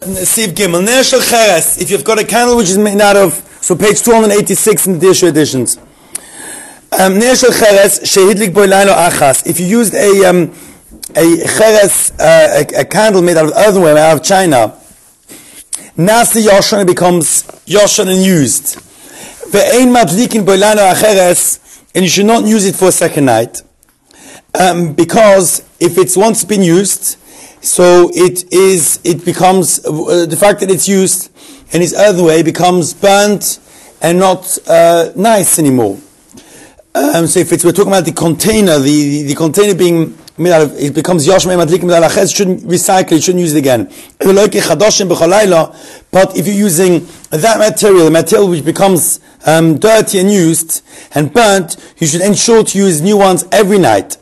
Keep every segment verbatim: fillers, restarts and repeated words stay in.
Siv Gimel. Ner Shel Cheres. If you've got a candle which is made out of, so page two hundred eighty-six in the Dirshu editions. Um, Ner Shel Cheres shehidlik boi lailo achas. If you used a um, a cheres, uh, a, a candle made out of earthenware, made out of china, nasi yoshan, it becomes yoshan and used. Ve'ein madlikin boi lailo acheres, and you should not use it for a second night, um, because if it's once been used, so it is, it becomes, uh, the fact that it's used and it's earthenware becomes burnt and not uh, nice anymore. Um, so if it's, we're talking about the container, the, the, the container being made out of, it becomes yosh me'madlikim b'dalachez, shouldn't recycle it, shouldn't use it again. But if you're using that material, the material which becomes um, dirty and used and burnt, you should ensure to use new ones every night.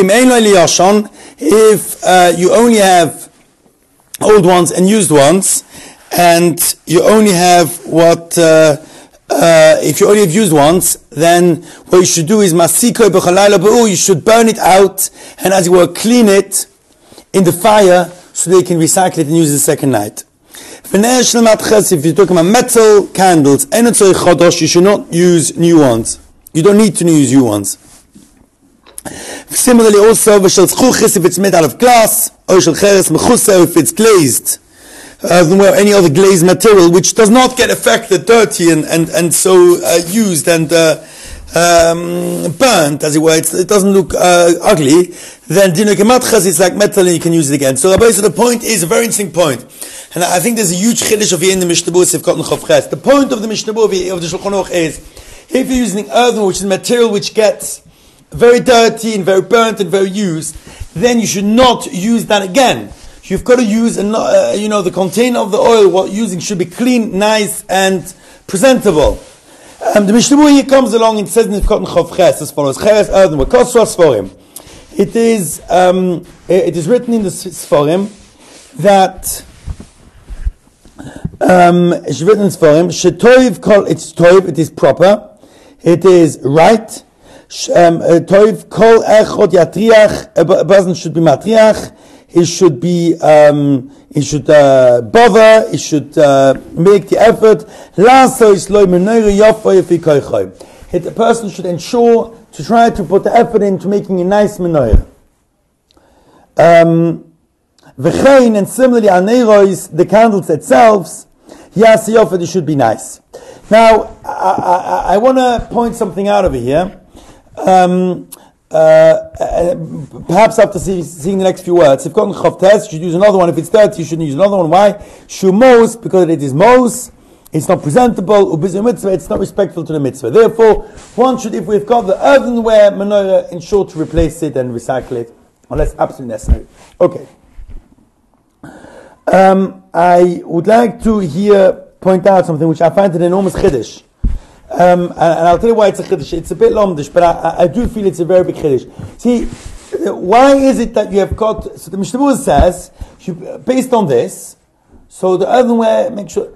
If uh, you only have old ones and used ones, and you only have what, uh, uh, if you only have used ones, then what you should do is masiko b'chalayla b'u, you should burn it out, and as you were, clean it in the fire, so they can recycle it and use it the second night. If you're talking about metal candles, you should not use new ones. You don't need to use new ones. Similarly also, if it's made out of glass, or if it's glazed, uh, than any other glazed material, which does not get affected, dirty, and, and, and so uh, used and uh, um, burnt, as it were, it's, it doesn't look uh, ugly, then it's like metal and you can use it again. So, so the point is a very interesting point. And I think there's a huge chiddush of here in the Mishnah Berurah. The point of the Mishnah Berurah of the Shulchan Aruch is, if you're using earthen, which is material which gets very dirty and very burnt and very used, then you should not use that again. You've got to use, uh, you know, the container of the oil, what you're using should be clean, nice, and presentable. Um, the Mishnah Berurah here comes along and says in the Cotton Chav Ches as follows: Cheres earthen, Kosra Sforim. It is, um, it is written in the Sforim that um, it's written in the Sforim, Shetoiv kol, it's toiv, it is proper, it is right. Um, toiv kol echod yatriach, a person should be matriach. He should be, um, he should uh, bother, he should uh, make the effort. The person should ensure to try to put the effort into making a nice menorah. Um, and similarly, anerois, the candles themselves, it should be nice. Now, I, I, I want to point something out over here. Um, Uh, uh, perhaps after see, seeing the next few words, if gotten chavtes, you should use another one. If it's dirty, you shouldn't use another one. Why? Shumos, because it is mos, it's not presentable. Ubizu mitzvah, it's not respectful to the mitzvah. Therefore, one should, if we've got the earthenware menorah, ensure to replace it and recycle it, unless absolutely necessary. Okay. Um, I would like to here point out something which I find an enormous chiddush. Um, and, and I'll tell you why it's a chiddush. It's a bit lomdish, but I, I do feel it's a very big chiddush. See, why is it that you have got, so the Mishnah Berurah says, you, based on this, so the earthenware, make sure,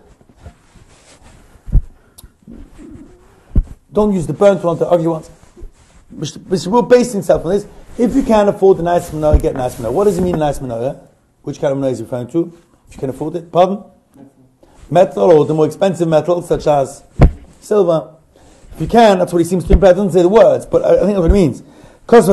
don't use the burnt one, the ugly ones. Mishnah Berurah based himself on this. If you can afford a nice menorah, get a nice menorah. What does it mean, a nice menorah? Which kind of menorah is he referring to? If you can afford it. Pardon? Metal, or the more expensive metals, such as silver. If you can, that's what he seems to imply. It doesn't say the words, but I, I think that's what it means. Get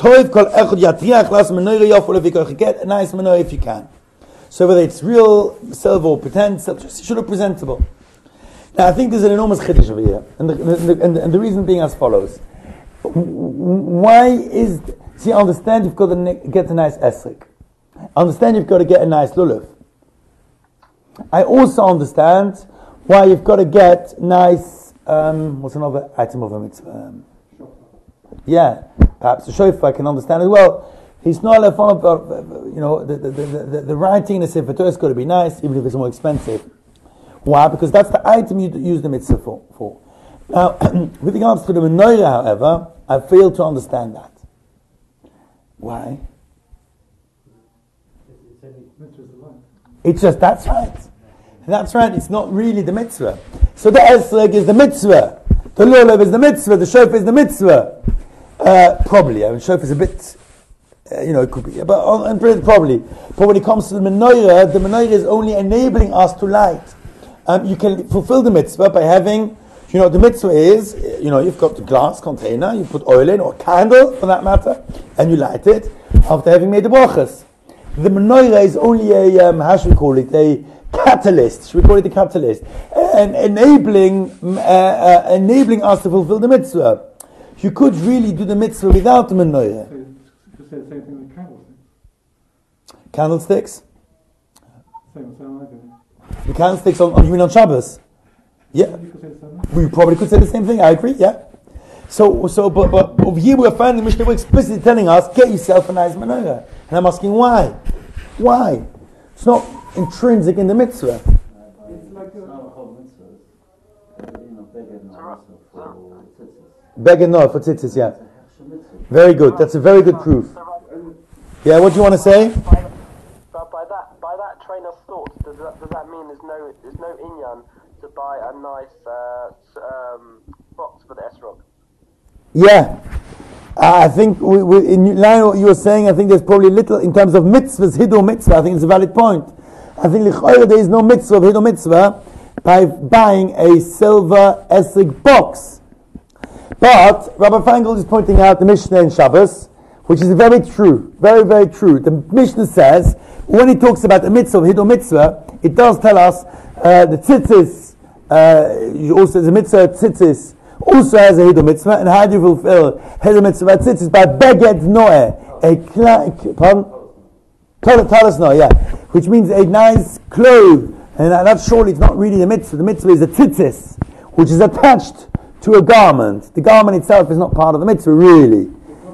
a nice menorah if you can. So whether it's real silver or pretend silver, just should look presentable. Now I think there's an enormous chiddush over here, and the, the, and, the, and the reason being as follows. Why is, see, I understand you've got to get a nice esrik. I understand you've got to get a nice lulav. I also understand why you've got to get nice, um, what's another item of a mitzvah? Um, yeah, perhaps the shofar I can understand as well. He's not allowed fun about, you know, the, the, the, the, the writing in the Sefer Torah has got to be nice, even if it's more expensive. Why? Because that's the item you use the mitzvah for. for. Now, with regards to the menorah, however, I fail to understand that. Why? It's just, that's right. That's right, it's not really the mitzvah. So the esrog is the mitzvah. The lulav is the mitzvah. The shofar is the mitzvah. Uh, probably. I mean, shofar is a bit Uh, you know, it could be, but on, and probably. But when it comes to the menorah, the menorah is only enabling us to light. Um, you can fulfill the mitzvah by having, you know, the mitzvah is, you know, you've got the glass container, you put oil in, or candle for that matter, and you light it after having made the brachas. The menorah is only a, um, how should we call it, a catalyst, should we call it a catalyst, and enabling, uh, uh, enabling us to fulfill the mitzvah. You could really do the mitzvah without the menorah. Say the same thing with candlesticks. Candlesticks? Same, same idea. The candlesticks on, on you mean on Shabbos? Yeah. You could say the same. We probably could say the same thing, I agree, yeah. So, so, but, but over here we're finding the Mishnah explicitly telling us, get yourself a nice menorah. And I'm asking why? Why? It's not intrinsic in the mitzvah. It's like a whole mitzvah. You know, beggar no for tzitzis. Beggar no for tzitzis, yeah. Very good. That's a very good proof. Yeah, what do you want to say? By, but by that by that train of thought, does that does that mean there's no there's no inyan to buy a nice uh, um, box for the esrog? Yeah, uh, I think we, we, in line what you were saying, I think there's probably little in terms of mitzvahs, hidur mitzvah. I think it's a valid point. I think l'chayr there is no mitzvah of hidur mitzvah by buying a silver esrog box. But Rabbi Feingold is pointing out the Mishnah in Shabbos, which is very true, very, very true. The Mishnah says, when it talks about the mitzvah, hidur mitzvah, it does tell us uh, the tzitzis, uh, also the mitzvah tzitzis, also has a hidur mitzvah, and how do you fulfill hidur mitzvah tzitzis? By beged noeh, a cl- pardon? Talis noeh, yeah, which means a nice clothes, and that's surely it's not really the mitzvah. The mitzvah is a tzitzis, which is attached to a garment. The garment itself is not part of the mitzvah, really.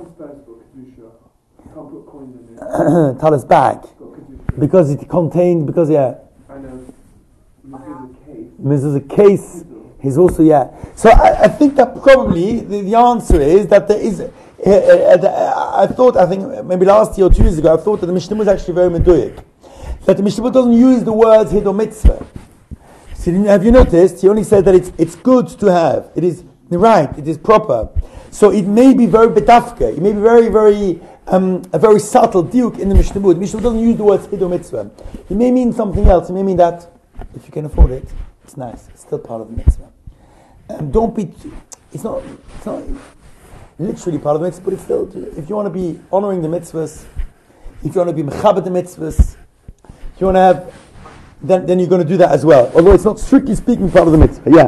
Talis bag, because it contains, because yeah, I know. This is a case. He's also yeah. So I, I think that probably the, the answer is that there is. Uh, uh, I thought I think maybe last year or two years ago I thought that the Mishnah was actually very meduik. That the Mishnah doesn't use the words hidur mitzvah. So have you noticed? He only said that it's it's good to have. It is right. It is proper. So it may be very betafka. It may be very very um, a very subtle diuk in the Mishnah. The Mishnah doesn't use the words hidur mitzvah. It may mean something else. It may mean that if you can afford it, it's nice. It's still part of the mitzvah. Um, don't be. It's not. It's not literally part of the mitzvah, but it's still. If you want to be honoring the mitzvahs, if you want to be mechabed the mitzvahs, if you want to have. Then, then you're going to do that as well. Although it's not strictly speaking part of the mitzvah. Yeah.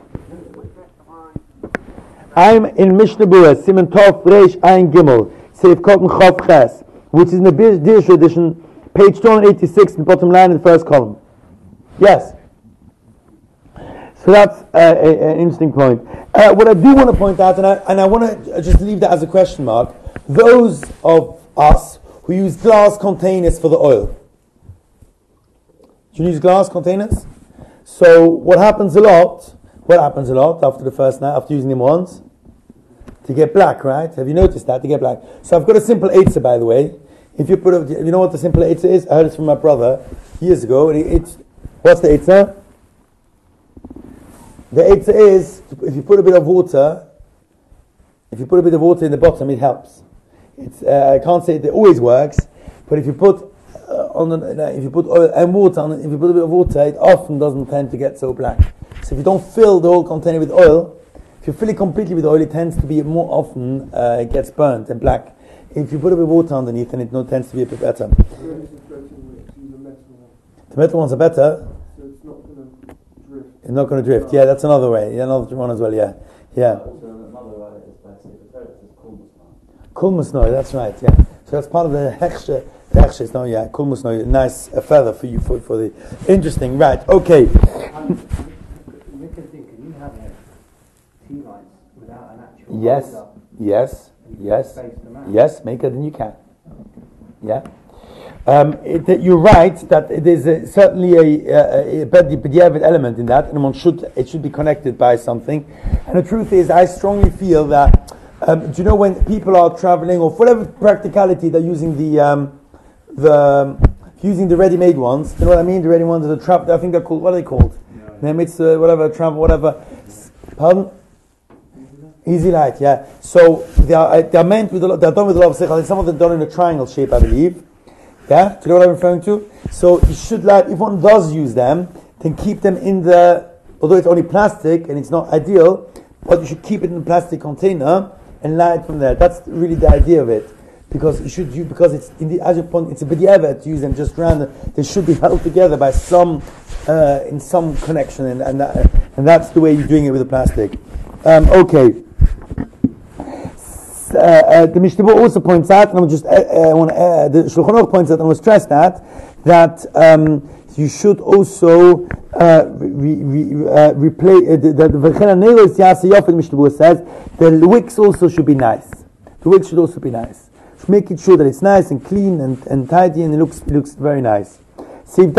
I'm in Mishnah Berurah, Siman Tov Reish Ayin Gimel, Seif Katan Chav Ches, which is in the Dirshu edition, page two hundred eighty-six, in the bottom line in the first column. Yes. So that's uh, a, an interesting point. Uh, what I do want to point out, and I, and I want to just leave that as a question mark, those of us who use glass containers for the oil. Do you use glass containers? So what happens a lot, what happens a lot after the first night, after using them once? To get black, right? Have you noticed that? To get black. So I've got a simple eitzah, by the way. If you put a, you know what the simple eitzah is? I heard it from my brother years ago. And it's, what's the eitzah? The eitzah is, if you put a bit of water, if you put a bit of water in the bottom, it helps. It's, uh, I can't say it always works, but if you put Uh, on the, uh, if you put oil and water on it, if you put a bit of water, it often doesn't tend to get so black. So if you don't fill the whole container with oil, if you fill it completely with oil, it tends to be more often uh, it gets burnt and black. If you put a bit of water underneath, then it no, tends to be a bit better. The metal ones are better. So it's not going to drift. It's not going to drift. Yeah, that's another way. Yeah, another one as well. Yeah, yeah. Kulmusnoy, that's right. Yeah. So that's part of the hechshe. The hechshe is no, yeah. Kulmusnoy, nice a feather for you for for the interesting. Right. Okay. Can you have tea lights without an actual Yes. Yes. Yes. Yes. Make it, then you can. Yeah. Um, it, you're right that there's a, certainly a, a, a b'diavad element in that, and one should it should be connected by something. And the truth is, I strongly feel that. Um, do you know when people are traveling or for whatever practicality they're using the um, the um, using the ready-made ones? You know what I mean? The ready ones are the trap. I think they're called. What are they called? Yeah. It's uh, whatever travel, whatever. Pardon? Easy light, yeah. So they are uh, they are meant with a lot, they're done with a lot of seichel. Some of them done in a triangle shape, I believe. Yeah, do you know what I'm referring to? So you should light. If one does use them, then keep them in the. Although it's only plastic and it's not ideal, but you should keep it in a plastic container and light from there. That's really the idea of it, because you should you because it's in the as you point, it's a b'diavad to use them just random. They should be held together by some uh, in some connection, and and, that, and that's the way you're doing it with the plastic. Um, okay. Uh, uh, the Mishnah also points out, and I'm just uh, uh, want uh, the Shulchan Aruch points out, and I want to stress that that um, you should also uh, re, re, uh, replace uh, the the Mishnah says the wicks also should be nice. The wicks should also be nice. Should make it sure that it's nice and clean and, and tidy, and it looks it looks very nice. What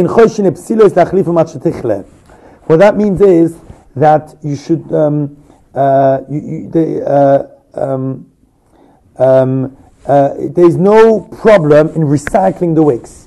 that means is that you should um, uh, you, you, the uh, Um, um, uh, there's no problem in recycling the wicks.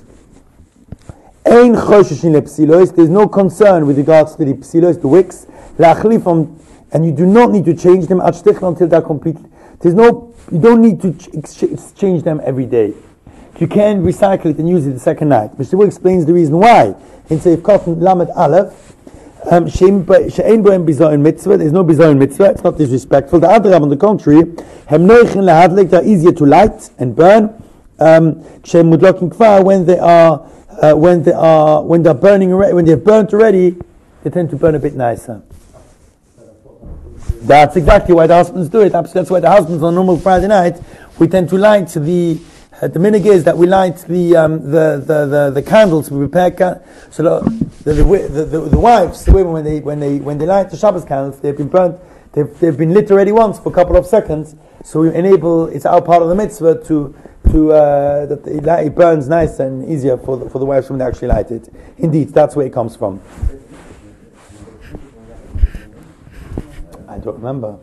There's no concern with regards to the psilos, the wicks, and you do not need to change them until they're complete. There's no, you don't need to exchange them every day. You can recycle it and use it the second night. Mister Wu explains the reason why. In Seif Cotton Lamed Aleph, Um, there's no bizayon mitzvah. It's not disrespectful. The other, on the contrary, they're easier to light and burn. Um, when they are, uh, when they are, when they're burning already, when they're burnt already, they tend to burn a bit nicer. That's exactly why the husbands do it. That's why the husbands on normal Friday night we tend to light the. Uh, the minhag is that we light the um, the, the, the the candles. We prepare ca- so the the, the the the wives, the women, when they when they when they light the Shabbos candles, they've been burnt. They've they've been lit already once for a couple of seconds. So we enable. It's our part of the mitzvah to to uh, that it, it burns nice and easier for the, for the wives when they actually light it. Indeed, that's where it comes from. I don't remember.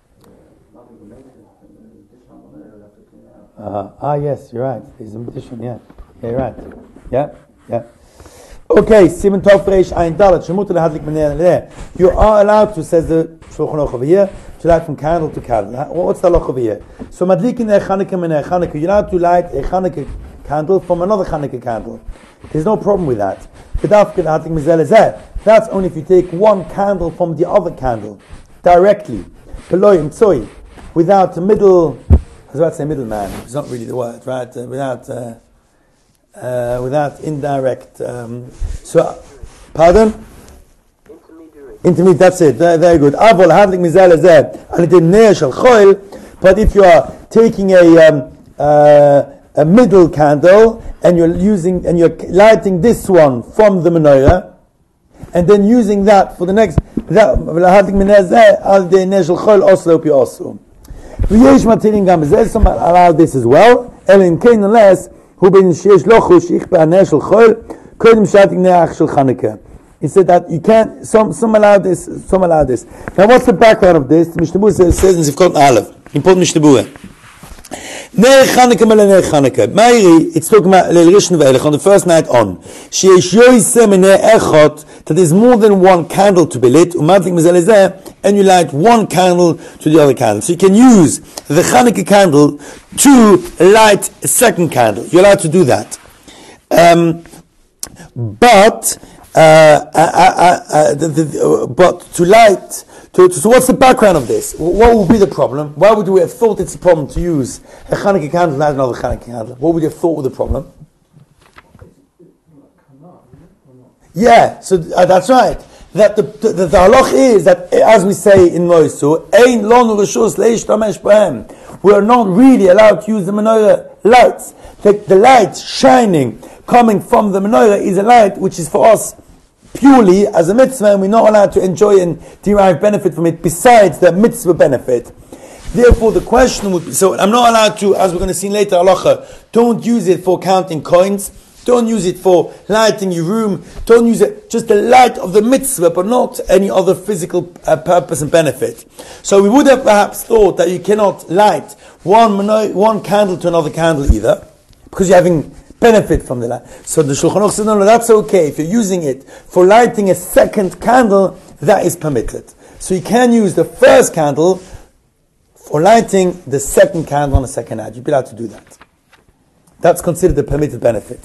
Uh, ah, yes, you're right. He's a magician, yeah. Yeah, you're right. Yeah, yeah. Okay, Simon Tov Reish Ein Dalet. Shemuter lehadlik meneh leh. You are allowed to, says the Shulchan Aruch over here, to light from candle to candle. What's the halach over here? So madlikin a Chanukah meneh Chanukah. You're allowed to light a Chanukah candle from another Chanukah candle. There's no problem with that. That's only if you take one candle from the other candle directly, without the middle. I was about to say middleman. It's not really the word, right? Uh, without, uh, uh, without indirect. Um, so, pardon? Intermediary. Intermediate. That's it. Very, very good. Avol hadlik mizal azeh. But if you are taking a um, uh, a middle candle and you're using and you're lighting this one from the menorah, and then using that for the next, that hadlik mizal al de neshel chol oslo pi oslo. V'yesh matirin gam b'zeh, some allow this as well. Elin kein unless hu ben sheyesh lo chushich be'aneh shel chol kodim shatik neach shel Chanukah. He said that you can't. Some some allow this, some allow this. Now, what's the background of this? Mishnah Berurah says, says in Sivkot Aleph. Important Mishnah Berurah. Ner Chanukah mele ner Chanukah. Meiri, it's talking about Leil Rishon ve'elech on the first night on. Sheyesh yoyse meneh echot, that there's more than one candle to be lit. Umadlik mezel ezeh, and you light one candle to the other candle. So you can use the Chanukah candle to light a second candle. You're allowed to do that. Um, but uh, uh, uh, uh, the, the, uh, but to light. To, to, so what's the background of this? What would be the problem? Why would we have thought it's a problem to use a Chanukah candle and not another Chanukah candle? What would you have thought was the problem? Yeah, so uh, that's right. That the the, the, the halach is that, as we say in Moisu, ein lonu reshus leishtamesh b'hem. We are not really allowed to use the menorah lights. The, the light shining coming from the menorah is a light which is for us purely as a mitzvah, and we're not allowed to enjoy and derive benefit from it besides the mitzvah benefit. Therefore, the question would be, so I'm not allowed to, as we're going to see later, halacha, don't use it for counting coins, don't use it for lighting your room, don't use it, just the light of the mitzvah, but not any other physical uh, purpose and benefit. So we would have perhaps thought that you cannot light one one candle to another candle either, because you're having benefit from the light. So the Shulchan Aruch said, no, no, that's okay. If you're using it for lighting a second candle, that is permitted. So you can use the first candle for lighting the second candle on the second night. You'd be allowed to do that. That's considered a permitted benefit.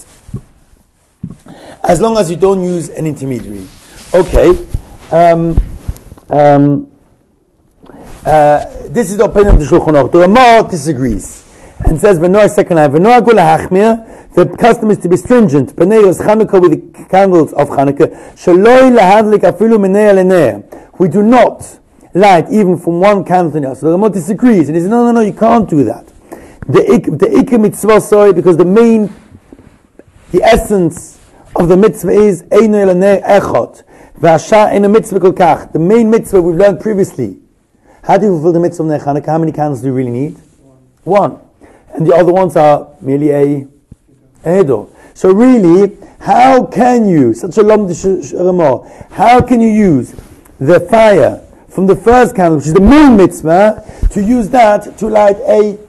As long as you don't use an intermediary. Okay. Um, um, uh, this is the opinion of the Shulchan Aruch. The Ramah disagrees and says, "V'noah second night, v'noah gula hachmir." The custom is to be stringent. B'neiros Chanukah with the candles of Chanukah. Shaloi lahadlik afilu minei lenei. We do not light even from one candle to the other. So the Ramah disagrees and he says, "No, no, no, you can't do that." The ik, the ikar mitzvah, sorry, because the main, the essence of the mitzvah is einu lenei echot. V'asha in a mitzvah kol kach. The main mitzvah we've learned previously. How do you fulfill the mitzvah of Ner Chanukah? How many candles do you really need? One. One. And the other ones are merely a, a hedor. So really, how can you, such a lom Ramah, how can you use the fire from the first candle, which is the main mitzvah, to use that to light a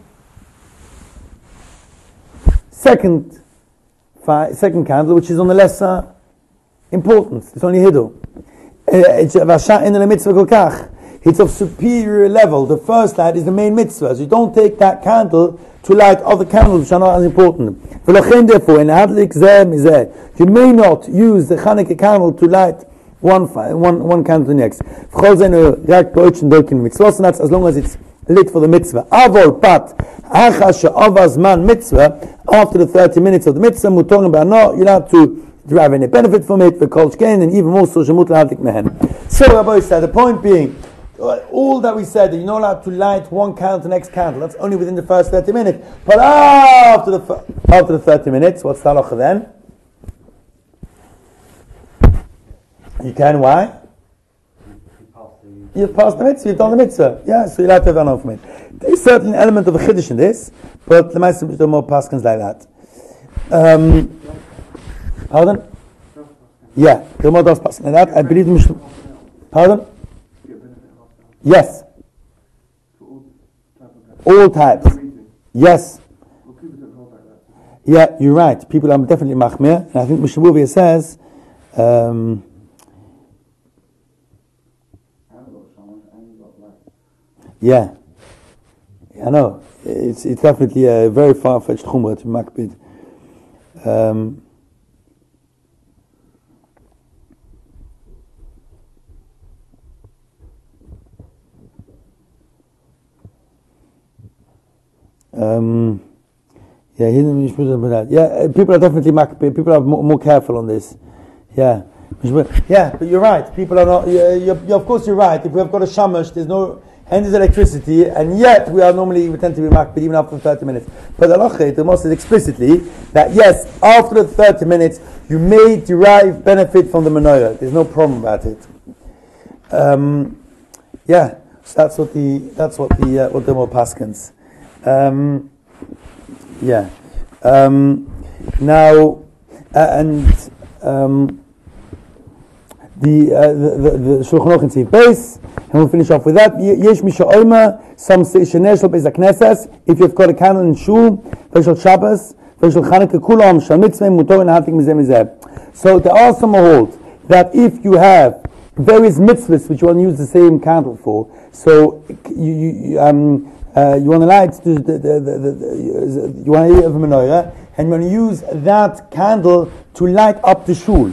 second fire, second candle, which is on the lesser importance. It's only hedor. It's of superior level. The first light is the main mitzvah. So you don't take that candle to light other candles which are not as important. Therefore, you may not use the Chanukah candle to light one fire, one, one candle to the next. And that's as long as it's lit for the mitzvah. Avol, but mitzvah, after the thirty minutes of the mitzvah, we're talking about no, you're allowed to derive any benefit from it, and even more so, so Rabbi said, the point being, all that we said, that you're not allowed to light one candle to the next candle, that's only within the first thirty minutes. But after the after the thirty minutes, what's the halacha then? You can, why? You've passed the mitzvah, you've done the mitzvah. Yeah, so you're allowed to have an from it. There's certainly an element of a chiddush in this, but the Maaseh do more paskins like that. Um, pardon? Yeah, the more does paskins like that. I believe the Pardon? Yes. All types. Yes. Yeah, you're right. People are definitely machmir. And I think Mishnah Berurah says, um, yeah. I know. It's it's definitely a very far-fetched chumrah to makbid. Um, Um, yeah, yeah. People are definitely people are more, more careful on this. Yeah, yeah. But you're right. People are not. Yeah, you're, you're, of course, you're right. If we have got a shamash, there's no and there's electricity, and yet we are normally we tend to be makbid even after thirty minutes. But the halacha, the Moshe says explicitly that yes, after the thirty minutes, you may derive benefit from the menorah. There's no problem about it. Um, yeah, so that's what the that's what the uh, what the more paskins. Um, yeah. Um, now, uh, and um, the uh, the the, the Shulchan Aruch in Tzif Beis, and we'll finish off with that. Yesh misha oima, some say shenei shel beis hakneses. If you've got a candle in shul, v'shel Shabbos, v'shel Chanukah, kulam shel mitzvah mutor and hatik mizeh mizeh. So there are some who hold that if you have various mitzvahs which you want to use the same candle for, so you, you um. Uh, you want to light the, the, the, the, the you want to have a menorah, and you want to use that candle to light up the shul.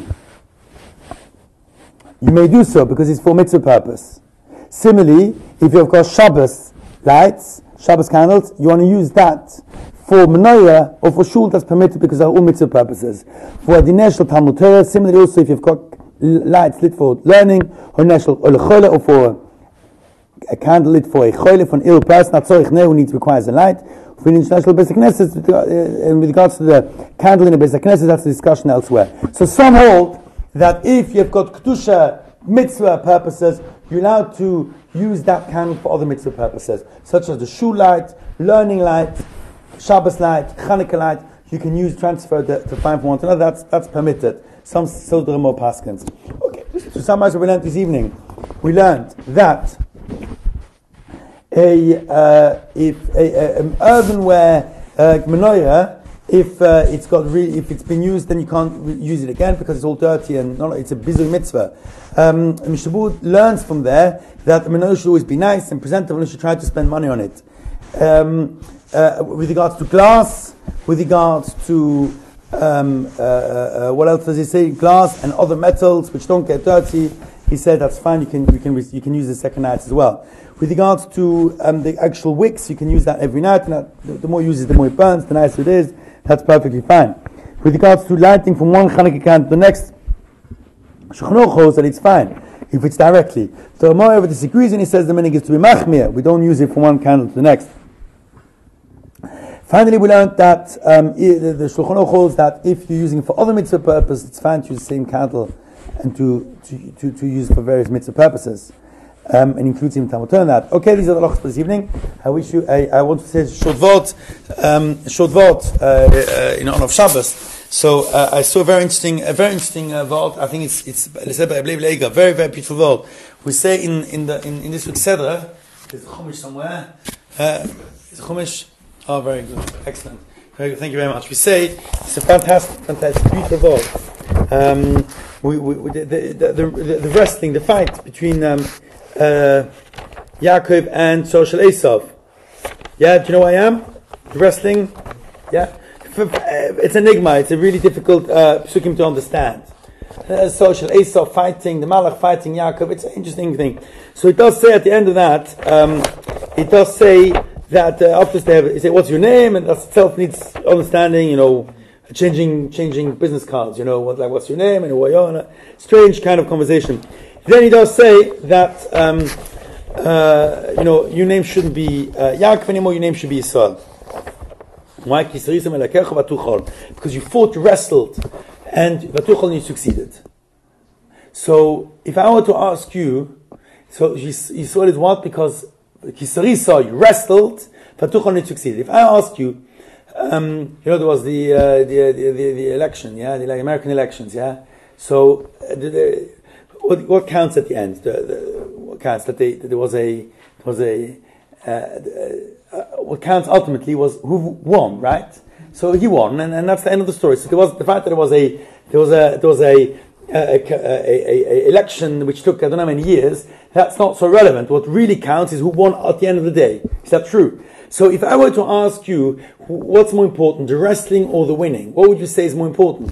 You may do so because it's for mitzvah purpose. Similarly, if you've got Shabbos lights, Shabbos candles, you want to use that for menorah or for shul, that's permitted because they're all mitzvah purposes. For Dinei Shel Talmud Torah, similarly also if you've got lights lit for learning, or Neshel or for a candle lit for a choyle, for an ill person, not tzorich neh, who needs requires a light. For an international Beis HaKnesset, in with regards to the candle in the Beis HaKnesset, that's a discussion elsewhere. So some hold that if you've got kedusha mitzvah purposes, you're allowed to use that candle for other mitzvah purposes, such as the shul light, learning light, Shabbos light, Chanukah light. You can use transfer the, to find from one to another. That's that's permitted. Some still there are more paskins. Okay, to summarize what we learned this evening, we learned that a uh, if a, a, an earthenware uh, menorah If uh, it's got re- if it's been used, then you can't re- use it again because it's all dirty and not, it's a bizui mitzvah. Um, Mishnah Berurah learns from there that the menorah should always be nice and presentable and should try to spend money on it. Um, uh, with regards to glass, with regards to um, uh, uh, what else does he say? Glass and other metals which don't get dirty. He said that's fine. You can you can you can use the second night as well. With regards to um, the actual wicks, you can use that every night. And that, the, the more you use it, the more it burns. The nicer it is. That's perfectly fine. With regards to lighting from one Chanukah candle to the next, Shulchan Aruch holds that it's fine if it's directly. So Gemara disagrees and he says the meaning is to be machmir. We don't use it from one candle to the next. Finally, we learned that um, the, the Shulchan Aruch holds that if you're using it for other mitzvah purpose, it's fine to use the same candle and to to, to, to use it for various mitzvah purposes. Um, and includes even Talmud Torah that. Okay, these are the halachos for this evening. I wish you. I, I want to say short vort, um, short vort uh, uh, in honor of Shabbos. So uh, I saw a very interesting, a very interesting uh, vort. I think it's it's very very beautiful vort. We say in in the in, in this week's Seder, there's a chumash somewhere. Uh, there's a chumash. Oh, very good, excellent, very good. Thank you very much. We say it's a fantastic, fantastic, beautiful vort. Um, we, we, we the, the, the, the the wrestling, the fight between. Um, Uh, Yaakov and social Esav. Yeah, do you know who I am? The wrestling? Yeah? It's an enigma, it's a really difficult uh, psukim to understand. Uh, social Esav fighting, the Malach fighting Yaakov, it's an interesting thing. So it does say at the end of that, um, it does say that uh, after they have, it say, what's your name? And that itself needs understanding, you know, changing changing business cards, you know, what, like what's your name and who are you? And a strange kind of conversation. Then he does say that, um, uh, you know, your name shouldn't be uh, Yaakov anymore, your name should be Yisrael. Why? Because you fought, you wrestled, and Vatuchol, you succeeded. So, if I were to ask you, so Yisrael is what? Because Kisarisa, you wrestled, Vatuchol, you succeeded. If I ask you, um, you know, there was the, uh, the, the, the, the election, yeah, the like, American elections, yeah? So, uh, the, the What, what counts at the end? The, the, what counts that, they, that there was a there was a uh, uh, what counts ultimately was who won, right? So he won, and, and that's the end of the story. So there was the fact that there was a there was a there was a, a, a, a, a election which took I don't know how many years. That's not so relevant. What really counts is who won at the end of the day. Is that true? So if I were to ask you what's more important, the wrestling or the winning, what would you say is more important?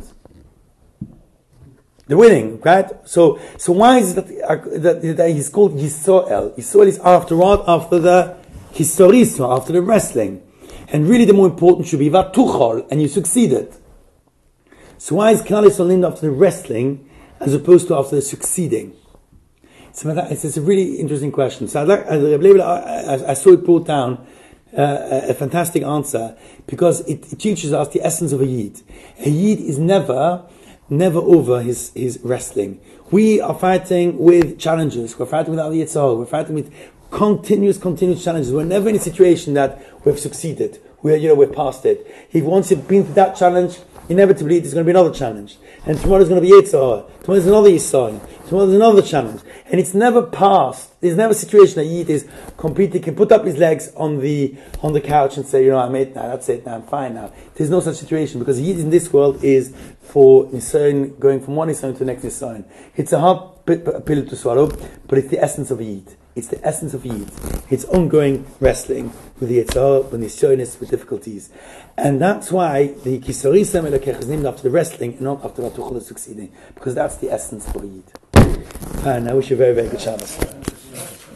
The winning, right? So, so why is it that, uh, that, that he's called Yisrael? Yisrael is after what? After the Historiso, after the wrestling. And really the more important should be Vatuchol, and you succeeded. So why is Klal Yisrael named after the wrestling, as opposed to after the succeeding? So it's, it's a really interesting question. So I'd like, I, I saw it brought down, uh, a fantastic answer, because it, it teaches us the essence of a Yid. A Yid is never... never over his, his wrestling. We are fighting with challenges. We're fighting with Al Yitzhak. We're fighting with continuous, continuous challenges. We're never in a situation that we've succeeded. We're, you know, we're past it. If once you've been through that challenge, inevitably there's going to be another challenge. And tomorrow's going to be Yitzhak. Tomorrow's another Yisrael. Tomorrow's another challenge. And it's never past. There's never a situation that Yid is completely, can put up his legs on the on the couch and say, you know, I made it now, that's it now, I'm fine now. There's no such situation, because Yid in this world is for Nisayon, going from one Nisayon to the next Nisayon. It's a hard pill to swallow, but it's the essence of Yid. It's the essence of Yid. It's ongoing wrestling with the Yitzhak, with Nisayonis, with difficulties. And that's why the Kisarisam Elokech is named after the wrestling and not after Vatuchol succeeding, because that's the essence of Yid. And I wish you a very, very good Shabbos.